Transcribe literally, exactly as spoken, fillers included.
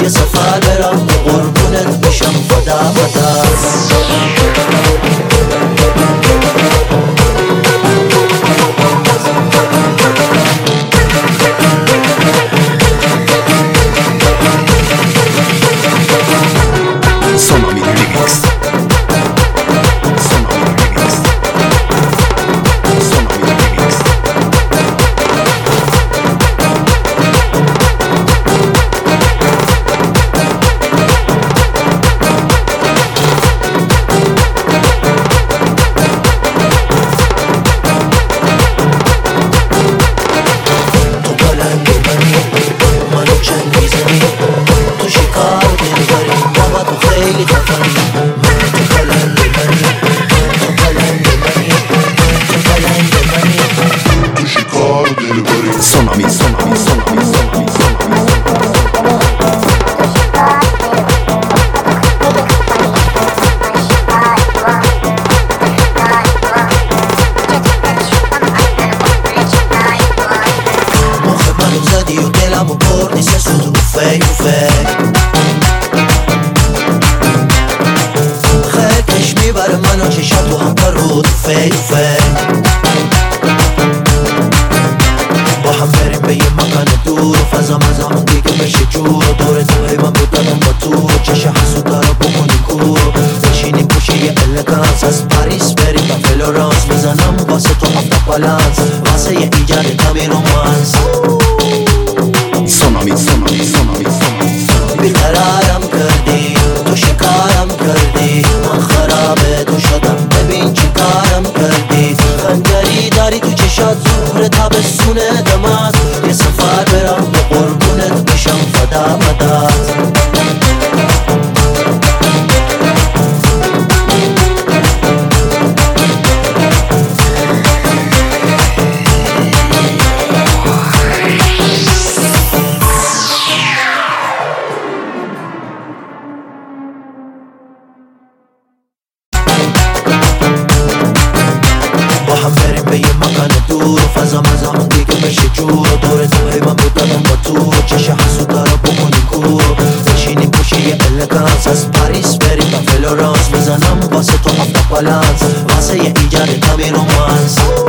یه سفر برم و قربونت بشم فدا فدا. Sonami Remix. Sonami Remix. Sonami Remix. تو بلند منی منو چند میزنی، تو شکار دلبری بابا تو خیلی خفنی. من تو بلند منی تو بلند منی تو بلند منی تو شکار دلبری. Sonami, Sonami, Sonami, Sonami, Sonami. مخ منو زدی و دلمو بردی سه سوت و فی و فی. خیتش میبره منو چشم تو هم پر رو تو فی و فی. با هم بریم به یه مکان دور و فضا مزامون دیگه بشه جور و دور تو هی من بودنم با تو چش حسودا رو بکنی کور بشینیم پوشه یه الگانس از پاریس بریم تا فلورانس میزنم واسه تو هفته بالانس واسه یه ایجاد کمی رومانس. Sonami, Sonami, Sonami, Sonami, Sonami. بیقرارم کردی تو شکارم کردی من خرابه تو شدم ببین چی کارم کردی. خنجری داری تو چشات زهر تابستون دمات یه سفر برم به قربونت بشم فدا مدات. با هم بریم به یه مکان دور و فضا مزامون دیگه بشه جور و دور تو هی من بودنم با تو چش حسودا رو بکنی کور بشینیم پوشه یه الگانس از پاریس بریم تا فلورانس میزنم واسه تو هفته بالانس واسه یه ایجاد کمی رومانس.